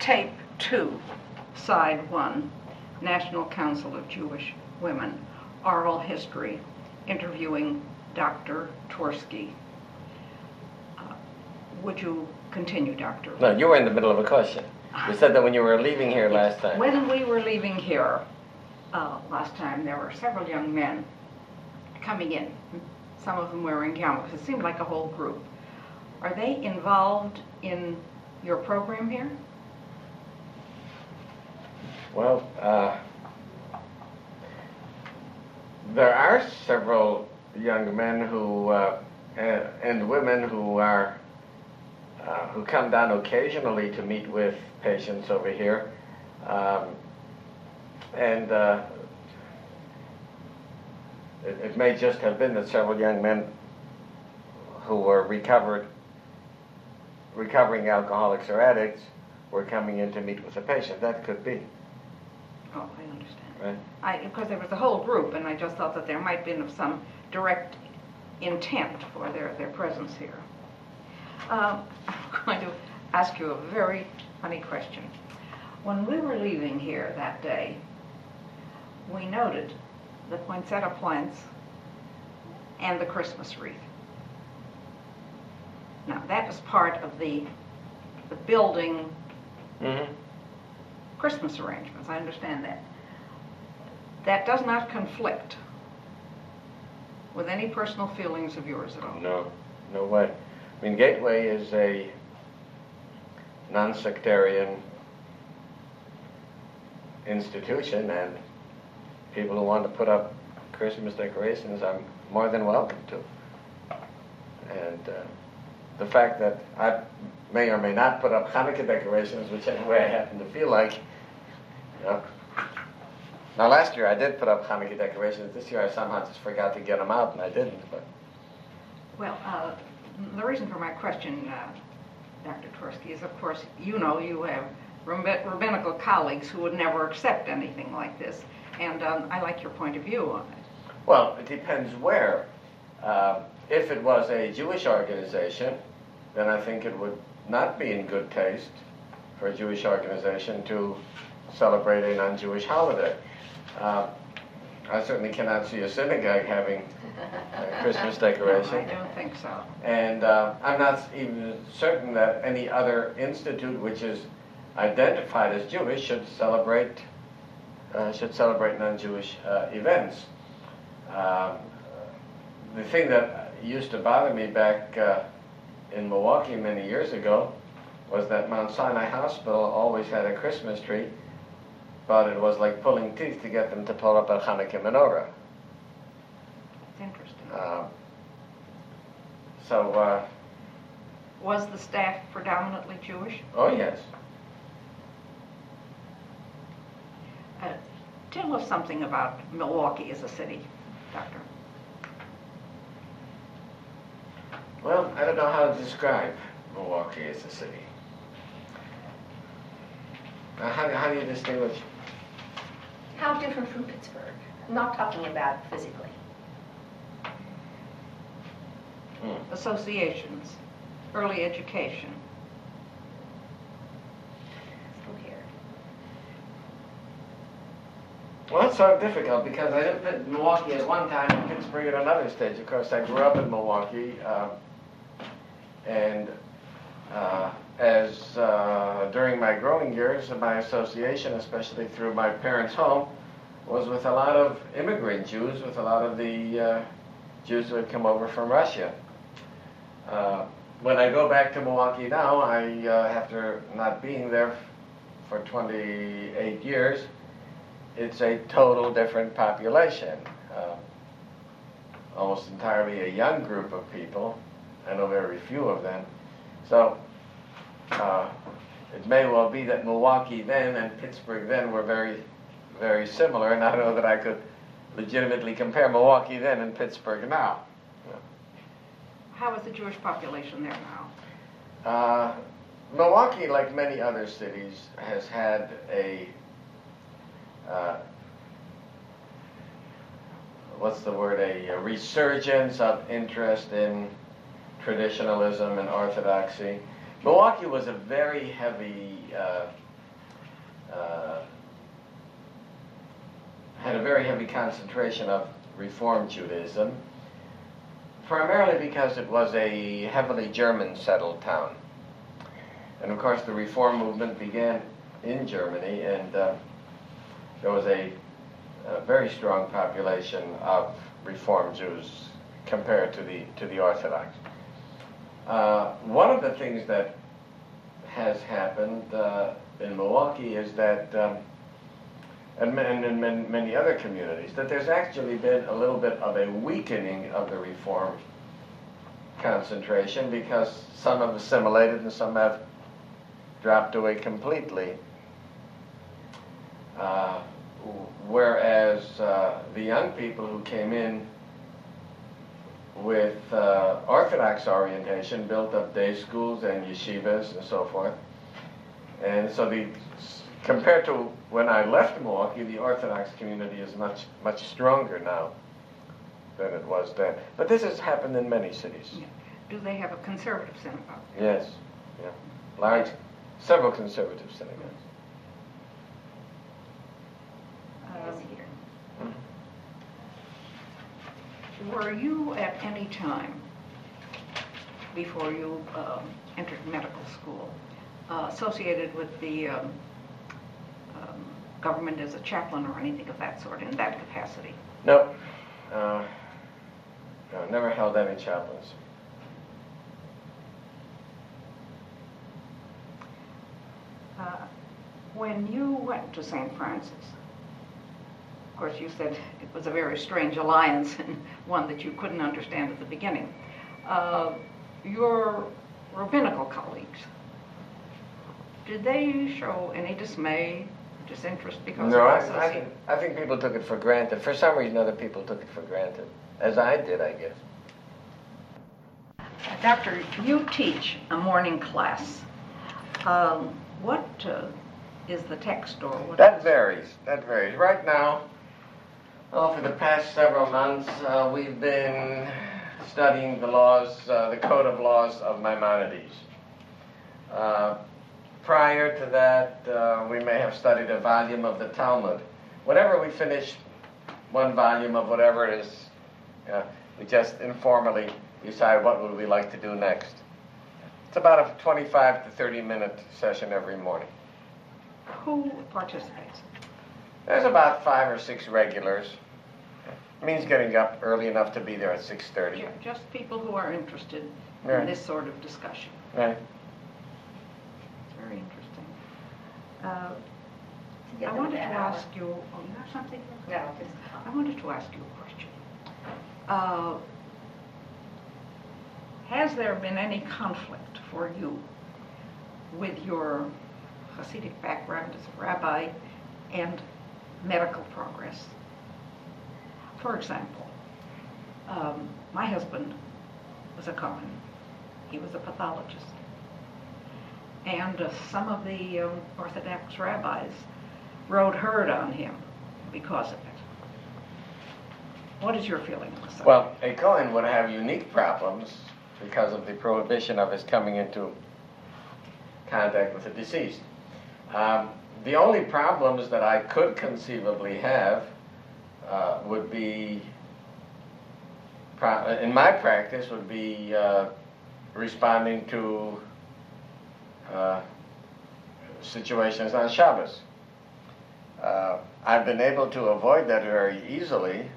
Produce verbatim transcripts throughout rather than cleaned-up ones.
tape two, side one, National Council of Jewish Women, oral history, interviewing Doctor Twersky. Uh, would you continue, Doctor? No, you were in the middle of a question. You said that when you were leaving here last time. When we were leaving here uh, last time, there were several young men coming in, some of them wearing yarmulkes. It seemed like a whole group. Are they involved in your program here? Well, uh, there are several young men who uh, and, and women who are uh, who come down occasionally to meet with patients over here, um, and uh, it, it may just have been that several young men who were recovered, recovering alcoholics or addicts were coming in to meet with a patient. That could be. Oh, I understand. Right. I, because there was a whole group, and I just thought that there might be some direct intent for their, their presence here. Um, I'm going to ask you a very funny question. When we were leaving here that day, we noted the poinsettia plants and the Christmas wreath. Now, that is part of the, the building Mm-hmm. Christmas arrangements. I understand that. That does not conflict with any personal feelings of yours at all. No, no way. I mean, Gateway is a non-sectarian institution, and people who want to put up Christmas decorations, I'm more than welcome to. And uh, the fact that I may or may not put up Hanukkah decorations, whichever way I happen to feel like, you know. Now, last year I did put up Hanukkah decorations. This year I somehow just forgot to get them out, and I didn't. But well, uh, the reason for my question, uh, Doctor Twersky, is, of course, you know you have rabbinical colleagues who would never accept anything like this, and um, I like your point of view on it. Well, it depends where. Uh, if it was a Jewish organization, then I think it would not be in good taste for a Jewish organization to celebrate a non-Jewish holiday. Uh, I certainly cannot see a synagogue having a Christmas decoration. No, I don't think so. And uh, I'm not even certain that any other institute which is identified as Jewish should celebrate uh, should celebrate non-Jewish uh, events. Um, the thing that used to bother me back uh, in Milwaukee many years ago was that Mount Sinai Hospital always had a Christmas tree, but it was like pulling teeth to get them to pull up a Hanukkah menorah. It's interesting. Uh, so, uh, was the staff predominantly Jewish? oh yes. Uh, tell us something about Milwaukee as a city, Doctor. Well, I don't know how to describe Milwaukee as a city. Now, how, how do you distinguish? How different from Pittsburgh? I'm not talking about physically. Hmm. Associations, early education. Still here. Well, it's sort of difficult because I lived in Milwaukee at one time and Pittsburgh at another stage. Of course, I grew up in Milwaukee, uh, and uh, as uh, during my growing years, my association, especially through my parents' home, was with a lot of immigrant Jews, with a lot of the uh, Jews who had come over from Russia. Uh, when I go back to Milwaukee now, I, uh, after not being there for twenty-eight years, it's a total different population. Uh, almost entirely a young group of people. I know very few of them. So uh, it may well be that Milwaukee then and Pittsburgh then were very, very similar, and I don't know that I could legitimately compare Milwaukee then and Pittsburgh now. How is the Jewish population there now? Uh, Milwaukee, like many other cities, has had a Uh, what's the word, a, a resurgence of interest in traditionalism and orthodoxy. Milwaukee was a very heavy uh, uh, had a very heavy concentration of Reform Judaism, primarily because it was a heavily German-settled town. And of course the Reform movement began in Germany, and uh, there was a, a very strong population of Reform Jews compared to the to the Orthodox. Uh, one of the things that has happened uh, in Milwaukee is that, um, and, and in many, many other communities, that there's actually been a little bit of a weakening of the Reform concentration, because some have assimilated and some have dropped away completely. Uh, whereas uh, the young people who came in with uh, Orthodox orientation built up day schools and yeshivas and so forth. And so the, compared to when I left Milwaukee, the Orthodox community is much, much stronger now than it was then. But this has happened in many cities. Yeah. Do they have a conservative synagogue? Yes, yeah. Large, several conservative synagogues. Um, Were you at any time, before you um, entered medical school, uh, associated with the um, um, government as a chaplain or anything of that sort in that capacity? No. Uh, no, never held any chaplains. Uh, when you went to Saint Francis, of course, you said it was a very strange alliance and one that you couldn't understand at the beginning. Uh, your rabbinical colleagues, did they show any dismay, disinterest because No, of I, association? I, think, I think people took it for granted. For some reason, other people took it for granted, as I did, I guess. Doctor, you teach a morning class. Um, what uh, is the text or what? That varies. That varies. Right now, well, for the past several months, uh, we've been studying the laws, uh, the Code of Laws of Maimonides. Uh, prior to that, uh, we may have studied a volume of the Talmud. Whenever we finish one volume of whatever it is, uh, we just informally decide what would we like to do next. It's about a twenty-five to thirty minute session every morning. Who participates? There's about five or six regulars. It means getting up early enough to be there at six thirty. Ju- Just people who are interested Right. in this sort of discussion. Right. It's very interesting. Uh, Yeah, I wanted to yeah. ask you, oh, you have something? No, just, I wanted to ask you a question. Uh, has there been any conflict for you with your Hasidic background as a rabbi and medical progress? For example, um, my husband was a Kohen. He was a pathologist. And uh, some of the um, Orthodox rabbis rode herd on him because of it. What is your feeling on the subject? Well, a Kohen would have unique problems because of the prohibition of his coming into contact with the deceased. Um, the only problems that I could conceivably have uh, would be, pro- in my practice, would be uh, responding to uh, situations on Shabbos. Uh, I've been able to avoid that very easily.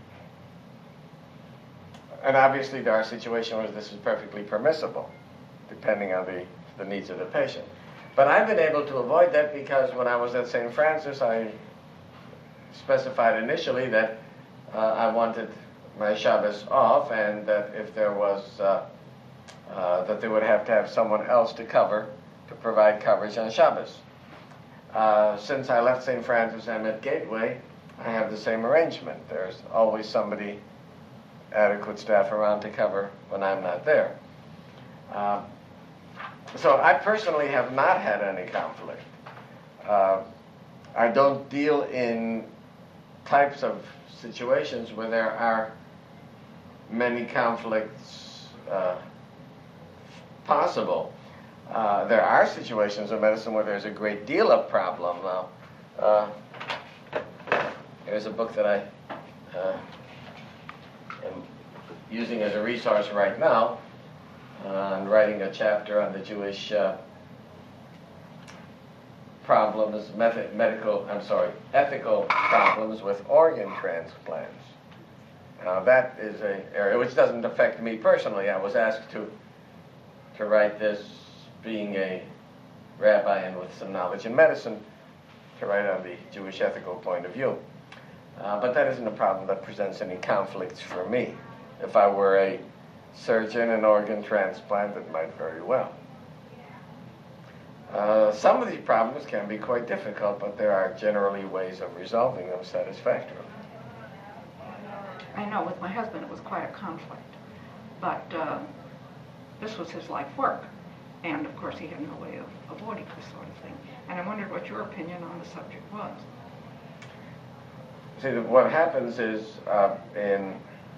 And obviously there are situations where this is perfectly permissible, depending on the, the needs of the patient. But I've been able to avoid that because when I was at Saint Francis, I specified initially that uh, I wanted my Shabbos off, and that if there was, uh, uh, that they would have to have someone else to cover, to provide coverage on Shabbos. Uh, since I left Saint Francis, I'm at Gateway, I have the same arrangement. There's always somebody, adequate staff around to cover when I'm not there. Uh, so I personally have not had any conflict. Uh, I don't deal in types of situations where there are many conflicts uh, possible. Uh, there are situations in medicine where there's a great deal of problem. Uh, Uh, here's a book that I uh, am using as a resource right now. Uh, I'm writing a chapter on the Jewish uh, problems, method, medical, I'm sorry, ethical problems with organ transplants. Now that is an area which doesn't affect me personally. I was asked to to write this, being a rabbi and with some knowledge in medicine, to write on the Jewish ethical point of view. Uh, but that isn't a problem that presents any conflicts for me. If I were a surgeon and organ transplant, it might very well. Uh, some of these problems can be quite difficult, but there are generally ways of resolving them satisfactorily. I know with my husband it was quite a conflict, but uh, this was his life work, and of course he had no way of avoiding this sort of thing. And I wondered what your opinion on the subject was. See, what happens is uh, in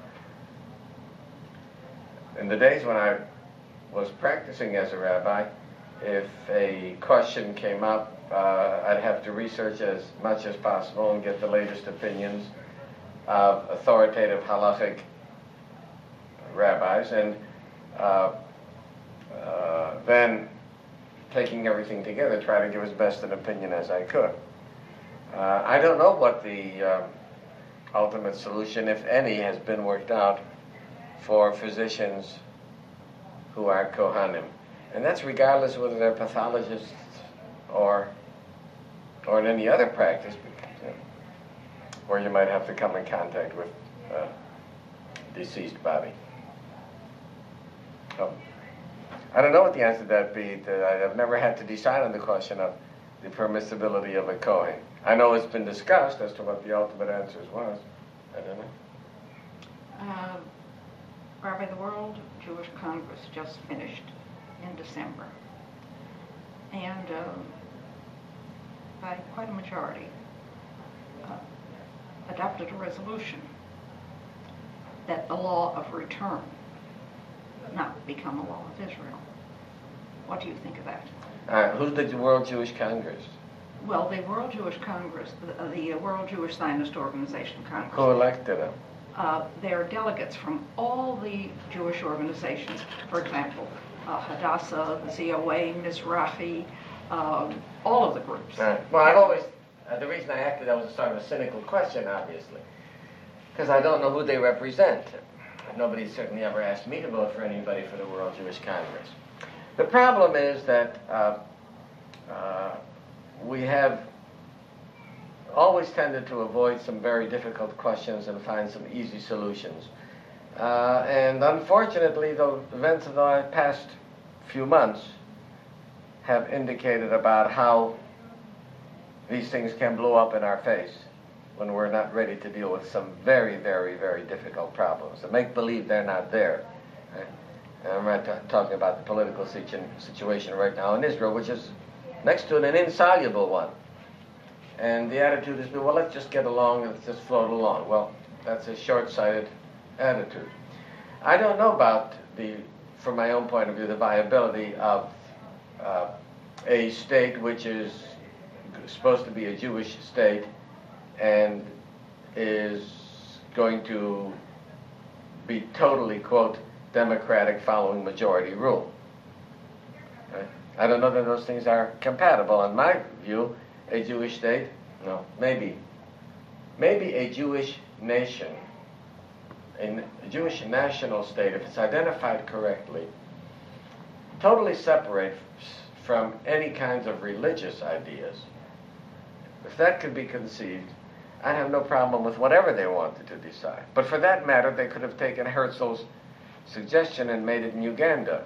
in the days when I was practicing as a rabbi, if a question came up, uh, I'd have to research as much as possible and get the latest opinions of authoritative halachic rabbis, and uh, uh, then taking everything together, try to give as best an opinion as I could. Uh, I don't know what the uh, ultimate solution, if any, has been worked out for physicians who are Kohanim. And that's regardless whether they're pathologists or or in any other practice, you know, where you might have to come in contact with a deceased body. So, I don't know what the answer to that be. I've never had to decide on the question of the permissibility of a Kohen. I know it's been discussed as to what the ultimate answers was. I don't know. Uh, Rabbi, the World Jewish Congress just finished in December, and um, by quite a majority uh, adopted a resolution that the law of return not become a law of Israel. What do you think of that? Uh, who's the World Jewish Congress? Well, the World Jewish Congress, the, the World Jewish Zionist Organization Congress. Who elected them? Uh, they're delegates from all the Jewish organizations. For example, uh, Hadassah, the Z O A, Mizrahi, um, all of the groups. All right. Well, I've always, uh, the reason I acted, that was sort of a cynical question, obviously, because I don't know who they represent. Nobody certainly ever asked me to vote for anybody for the World Jewish Congress. The problem is that uh, uh, we have always tended to avoid some very difficult questions and find some easy solutions. Uh, and unfortunately, the events of the past few months have indicated about how these things can blow up in our face when we're not ready to deal with some very, very, very difficult problems. And make believe they're not there. Right? And I'm not t- talking about the political situ- situation right now in Israel, which is next to an insoluble one. And the attitude is, well, let's just get along, let's just float along. Well, that's a short-sighted attitude. I don't know about the, from my own point of view, the viability of uh, a state which is supposed to be a Jewish state and is going to be totally, quote, democratic following majority rule. Right? I don't know that those things are compatible. In my view, a Jewish state, no, maybe. Maybe a Jewish nation, a Jewish national state, if it's identified correctly, totally separate from any kinds of religious ideas. If that could be conceived, I'd have no problem with whatever they wanted to decide. But for that matter, they could have taken Herzl's suggestion and made it in Uganda.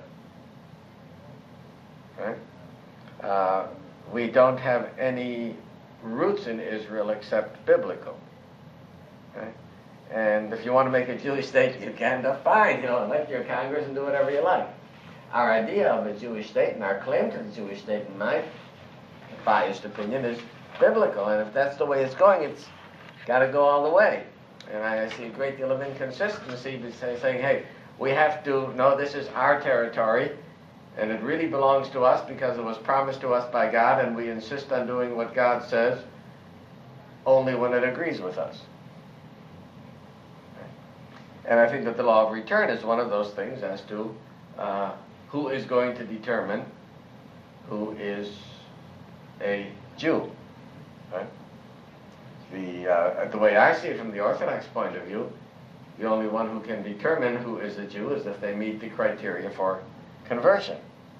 Right? Uh, we don't have any roots in Israel except biblical. Right? And if you want to make a Jewish state in Uganda, fine, you know, elect your Congress and do whatever you like. Our idea of a Jewish state and our claim to the Jewish state, in my biased opinion, is biblical. And if that's the way it's going, it's got to go all the way. And I see a great deal of inconsistency saying, hey, we have to know this is our territory, and it really belongs to us because it was promised to us by God, and we insist on doing what God says, only when it agrees with us. And I think that the law of return is one of those things as to uh, who is going to determine who is a Jew. Right? The, uh, the way I see it from the Orthodox point of view, the only one who can determine who is a Jew is if they meet the criteria for conversion.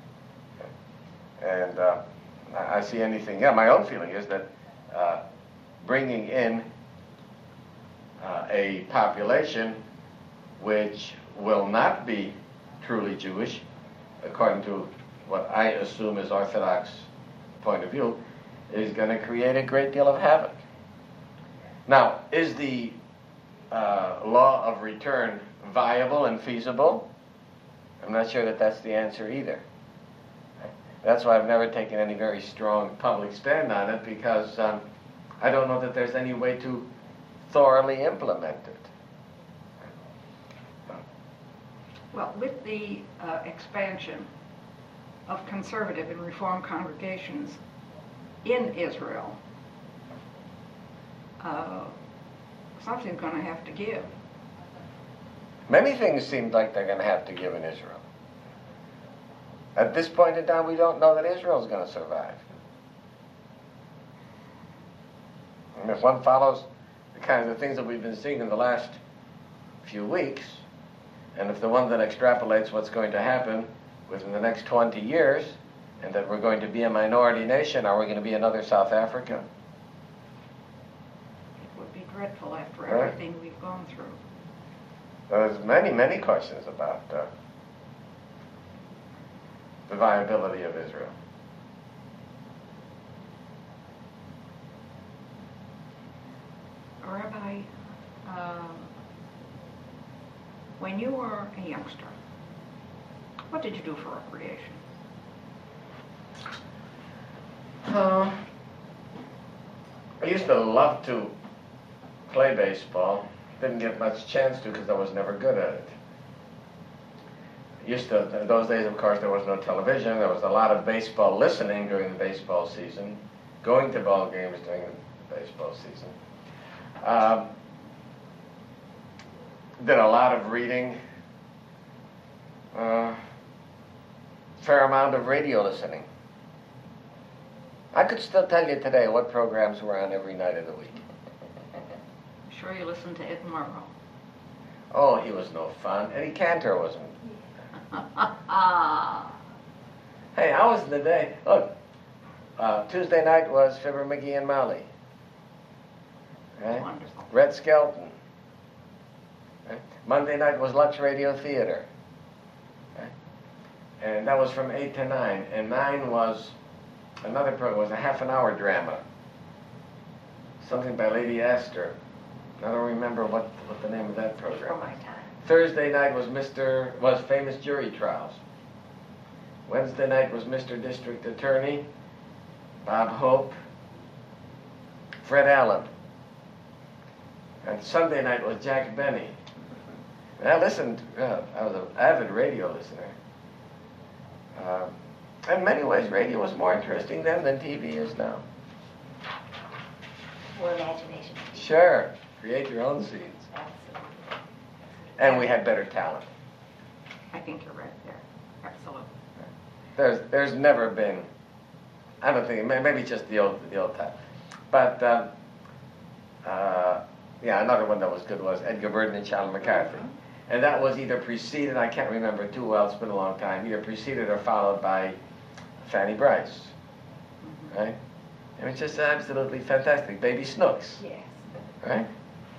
And uh, I see anything, yeah, my own feeling is that uh, bringing in uh, a population which will not be truly Jewish, according to what I assume is Orthodox point of view, is going to create a great deal of havoc. Now, is the uh, law of return viable and feasible? I'm not sure that that's the answer either. That's why I've never taken any very strong public stand on it, because um, I don't know that there's any way to thoroughly implement it. Well, with the uh, expansion of conservative and reform congregations in Israel, uh, something's going to have to give. Many things seem like they're going to have to give in Israel. At this point in time, we don't know that Israel's going to survive. And if one follows the kinds of things that we've been seeing in the last few weeks, and if the one that extrapolates what's going to happen within the next twenty years, and that we're going to be a minority nation, are we going to be another South Africa? It would be dreadful after Right. everything we've gone through. There's many, many questions about uh, the viability of Israel. Rabbi, um, when you were a youngster, what did you do for recreation? Uh, I used to love to play baseball. Didn't get much chance to because I was never good at it. Used to, in those days, of course, there was no television. There was a lot of baseball listening during the baseball season, going to ball games during the baseball season. Um, did a lot of reading, uh, fair amount of radio listening. I could still tell you today what programs were on every night of the week. I'm sure you listened to Ed Murrow. Oh, he was no fun. Eddie Cantor wasn't. Hey, I was in the day. Look, uh, Tuesday night was Fibber McGee and Molly. Right? Wonderful. Red Skelton. Right? Monday night was Lux Radio Theater. Right? And that was from eight to nine. And nine was another program, was a half an hour drama. Something by Lady Astor. I don't remember what, what the name of that program Before was. my time. Thursday night was Mister was Famous Jury Trials. Wednesday night was Mister District Attorney, Bob Hope, Fred Allen. And Sunday night was Jack Benny. And I listened, uh, I was an avid radio listener. Uh, in many ways, radio was more interesting then than T V is now. More imagination. Sure, create your own scenes. Absolutely. And we had better talent. I think you're right there. Absolutely. There's there's never been, I don't think, may- maybe just the old the old time, but uh, uh, yeah, another one that was good was Edgar Burden and Charlie McCarthy, and that was either preceded, I can't remember too well, it's been a long time, either preceded or followed by Fanny Bryce, right? It was just absolutely fantastic. Baby Snooks, Yes. right?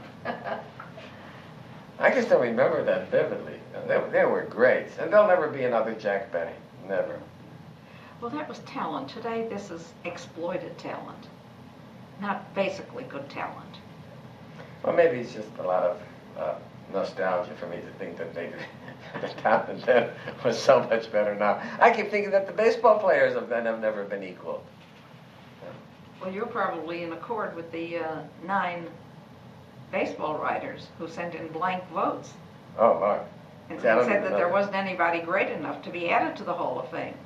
I can still remember that vividly. They, they were great, and there'll never be another Jack Benny, never. Well, that was talent. Today, this is exploited talent, not basically good talent. Well, maybe it's just a lot of uh, nostalgia for me to think that they, the talent then was so much better now. I keep thinking that the baseball players of then have never been equal. Well, you're probably in accord with the uh, nine baseball writers who sent in blank votes Oh, Lord. and See, I don't said even that know there that. wasn't anybody great enough to be added to the Hall of Fame.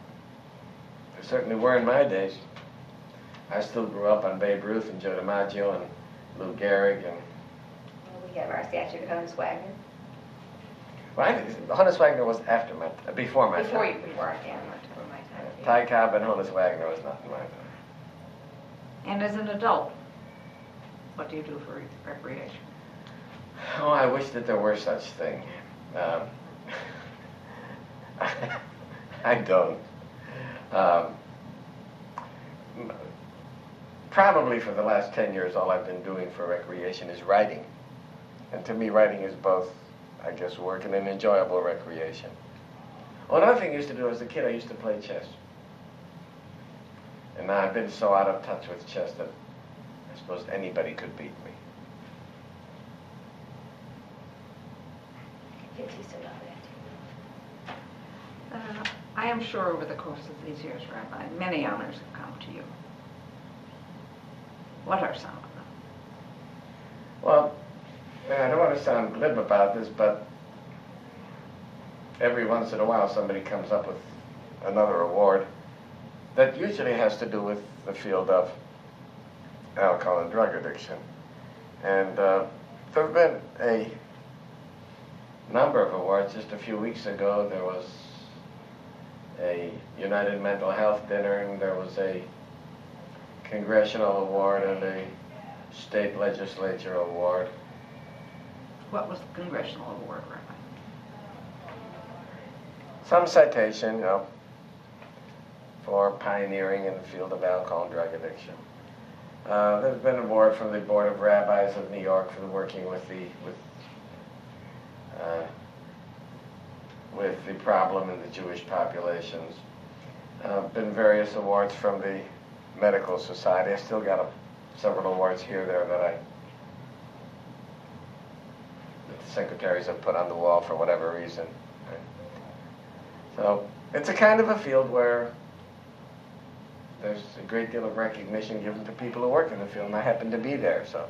There certainly were in my days. I still grew up on Babe Ruth and Joe DiMaggio and Lou Gehrig, and We have our statue of Honus Wagner. well, I think Honus Wagner was after my, uh, before my Before you time. were born, yeah, not before my time. yeah. Ty Cobb and Honus Wagner was not in my time. And as an adult, what do you do for recreation? Oh, I wish that there were such thing. Um, I don't. Um, m- probably for the last ten years, all I've been doing for recreation is writing. And to me, writing is both, I guess, work and an enjoyable recreation. Well, another thing I used to do as a kid, I used to play chess. And now I've been so out of touch with chess that I suppose anybody could beat me. Kids used to love that. Uh, I am sure over the course of these years, Rabbi, many honors have come to you. What are some of them? Well, I don't want to sound glib about this, but every once in a while somebody comes up with another award that usually has to do with the field of alcohol and drug addiction. And uh, there have been a number of awards. Just a few weeks ago, there was a United Mental Health dinner, and there was a congressional award and a state legislature award. What was the congressional award, Rabbi? Some citation, you know, for pioneering in the field of alcohol and drug addiction. Uh, there's been an award from the Board of Rabbis of New York for working with the with uh, with the problem in the Jewish populations. Uh, been various awards from the Medical Society. I still got a, several awards here there that I that the secretaries have put on the wall for whatever reason. So it's a kind of a field where there's a great deal of recognition given to people who work in the field, and I happen to be there, so.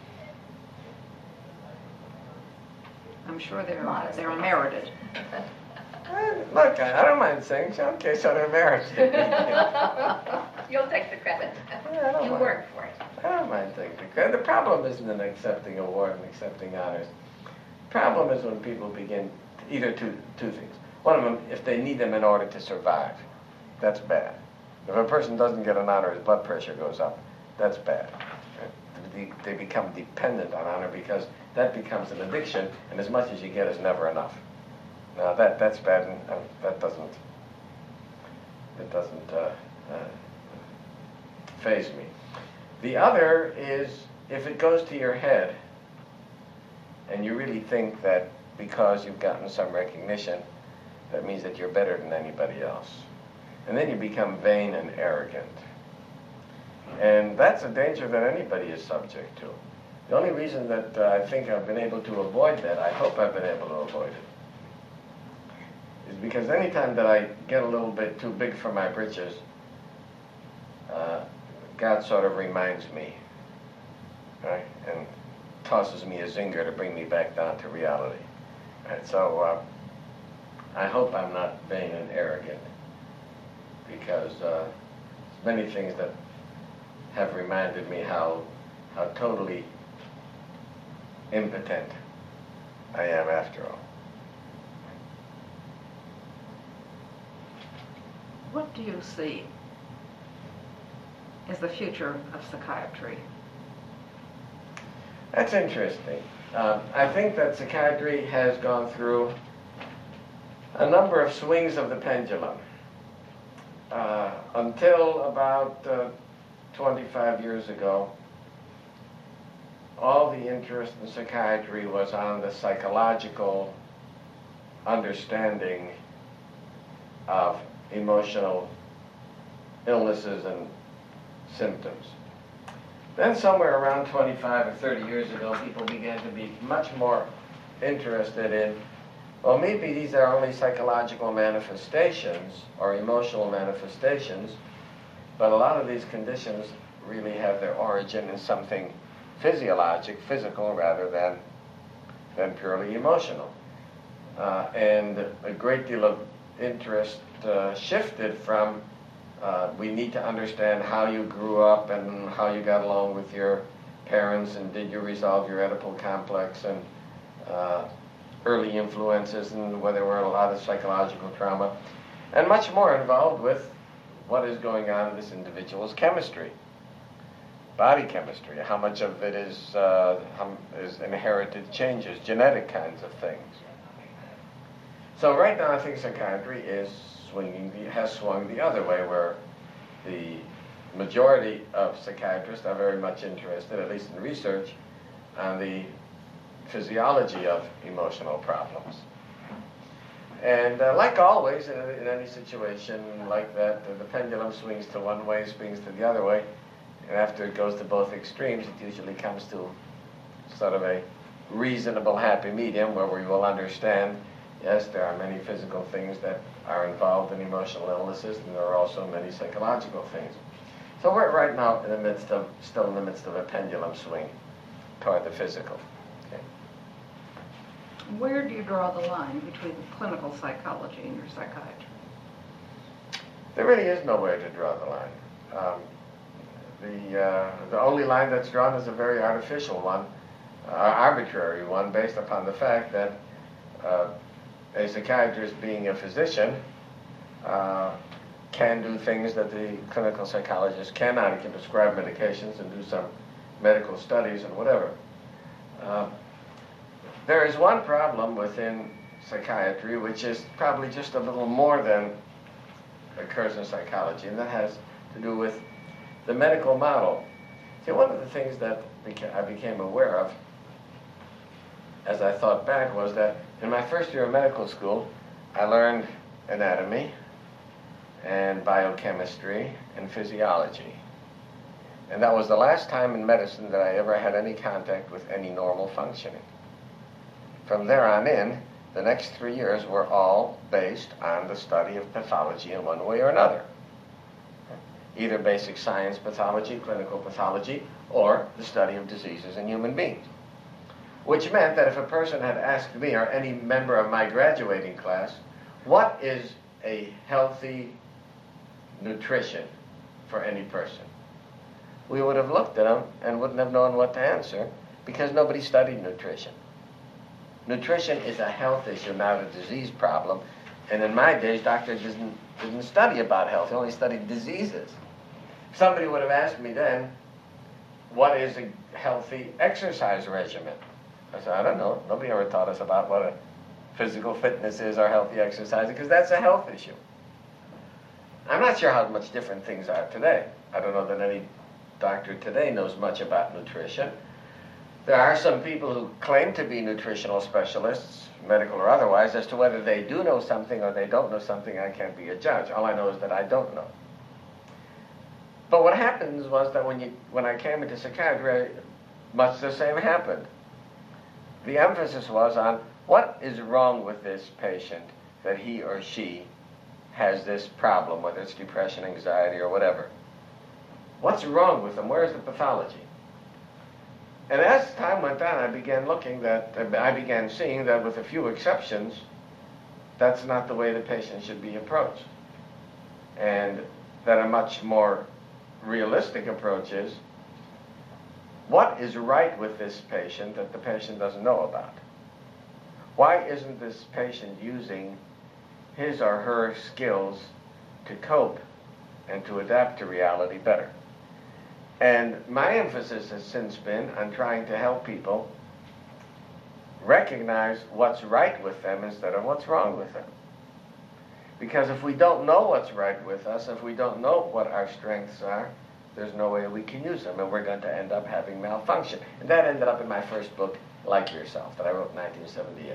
I'm sure they're, Modestly. they're merited. Eh, Look, I, I don't mind saying, so, okay, so they're merited. You'll take the credit. Yeah, I don't You mind. worked for it. I don't mind taking the credit. The problem isn't in accepting award and accepting honors. The problem is when people begin, to, either two, two things. One of them, if they need them in order to survive, that's bad. If a person doesn't get an honor, his blood pressure goes up, that's bad. They, they become dependent on honor because that becomes an addiction, and as much as you get is never enough. Now that that's bad, and uh, that doesn't that doesn't uh, uh, faze me. The other is if it goes to your head, and you really think that because you've gotten some recognition, that means that you're better than anybody else, and then you become vain and arrogant. And that's a danger that anybody is subject to. The only reason that uh, I think I've been able to avoid that, I hope I've been able to avoid it, is because anytime that I get a little bit too big for my britches, uh, God sort of reminds me, right, and tosses me a zinger to bring me back down to reality. Right, so uh, I hope I'm not vain and arrogant, because uh, there's many things that have reminded me how how totally impotent I am after all. What do you see as the future of psychiatry? That's interesting. Um, I think that psychiatry has gone through a number of swings of the pendulum. Uh, until about uh, twenty-five years ago, all the interest in psychiatry was on the psychological understanding of emotional illnesses and symptoms. Then somewhere around twenty-five or thirty years ago, people began to be much more interested in, well, maybe these are only psychological manifestations or emotional manifestations, but a lot of these conditions really have their origin in something physiologic, physical, rather than, than purely emotional. Uh, and a great deal of interest uh, shifted from uh, we need to understand how you grew up and how you got along with your parents, and did you resolve your Oedipal complex, and uh, early influences, and whether there were a lot of psychological trauma, and much more involved with what is going on in this individual's chemistry, body chemistry, how much of it is, uh, how, is inherited changes, genetic kinds of things. So right now I think psychiatry is swinging, the, has swung the other way, where the majority of psychiatrists are very much interested, at least in research, on the physiology of emotional problems. And uh, like always, in, in any situation like that, the, the pendulum swings to one way, swings to the other way, and after it goes to both extremes, it usually comes to sort of a reasonable, happy medium where we will understand, yes, there are many physical things that are involved in emotional illnesses, and there are also many psychological things. So we're right now in the midst of, still in the midst of a pendulum swing toward the physical. Okay. Where do you draw the line between clinical psychology and your psychiatry? There really is nowhere to draw the line. Um, the, uh, the only line that's drawn is a very artificial one, uh, arbitrary one, based upon the fact that uh, a psychiatrist, being a physician, uh, can do things that the clinical psychologist cannot. He can prescribe medications and do some medical studies and whatever. Uh, there is one problem within psychiatry, which is probably just a little more than occurs in psychology, and that has to do with the medical model. See, one of the things that beca- I became aware of as I thought back was that in my first year of medical school, I learned anatomy and biochemistry and physiology. And that was the last time in medicine that I ever had any contact with any normal functioning. From there on in, the next three years were all based on the study of pathology in one way or another. Either basic science pathology, clinical pathology, or the study of diseases in human beings. Which meant that if a person had asked me or any member of my graduating class, what is a healthy nutrition for any person, we would have looked at them and wouldn't have known what to answer, because nobody studied nutrition. Nutrition is a health issue, not a disease problem. And in my days, doctors didn't, didn't study about health. They only studied diseases. Somebody would have asked me then, what is a healthy exercise regimen? I said, I don't know. Nobody ever taught us about what a physical fitness is or healthy exercise, because that's a health issue. I'm not sure how much different things are today. I don't know that any doctor today knows much about nutrition. There are some people who claim to be nutritional specialists, medical or otherwise. As to whether they do know something or they don't know something, I can't be a judge. All I know is that I don't know. But what happens was that when you, when I came into psychiatry, much the same happened. The emphasis was on what is wrong with this patient that he or she has this problem, whether it's depression, anxiety, or whatever. What's wrong with them? Where's the pathology? And as time went on, I began looking that, I began seeing that with a few exceptions, that's not the way the patient should be approached. And that a much more realistic approach is, what is right with this patient that the patient doesn't know about? Why isn't this patient using his or her skills to cope and to adapt to reality better? And my emphasis has since been on trying to help people recognize what's right with them instead of what's wrong with them. Because if we don't know what's right with us, if we don't know what our strengths are, there's no way we can use them, and we're going to end up having malfunction. And that ended up in my first book, Like Yourself, that I wrote in nineteen seventy-eight.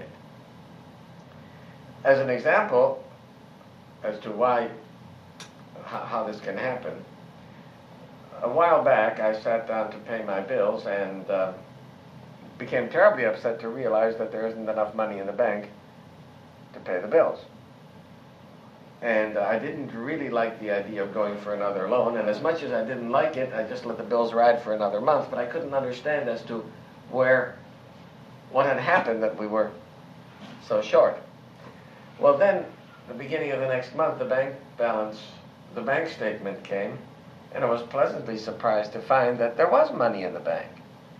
As an example, as to why, how, how this can happen, a while back I sat down to pay my bills and uh, became terribly upset to realize that there isn't enough money in the bank to pay the bills. And uh, I didn't really like the idea of going for another loan, and as much as I didn't like it, I just let the bills ride for another month, but I couldn't understand as to where, what had happened that we were so short. Well then, the beginning of the next month, the bank balance, the bank statement came, and I was pleasantly surprised to find that there was money in the bank.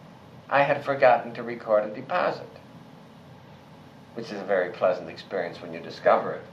I had forgotten to record a deposit, which is a very pleasant experience when you discover it.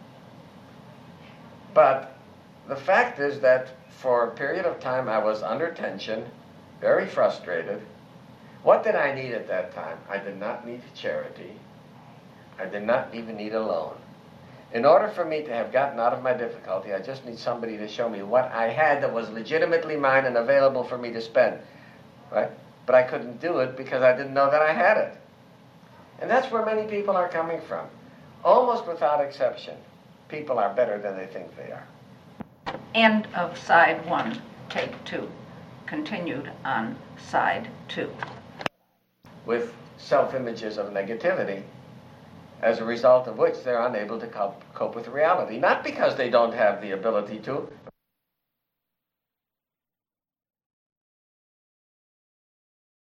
But the fact is that for a period of time I was under tension, very frustrated. What did I need at that time? I did not need charity. I did not even need a loan. In order for me to have gotten out of my difficulty, I just need somebody to show me what I had that was legitimately mine and available for me to spend, right? But I couldn't do it because I didn't know that I had it. And that's where many people are coming from. Almost without exception, people are better than they think they are. End of side one, take two. Continued on side two. With self-images of negativity, as a result of which they're unable to cope, cope with reality. Not because they don't have the ability to,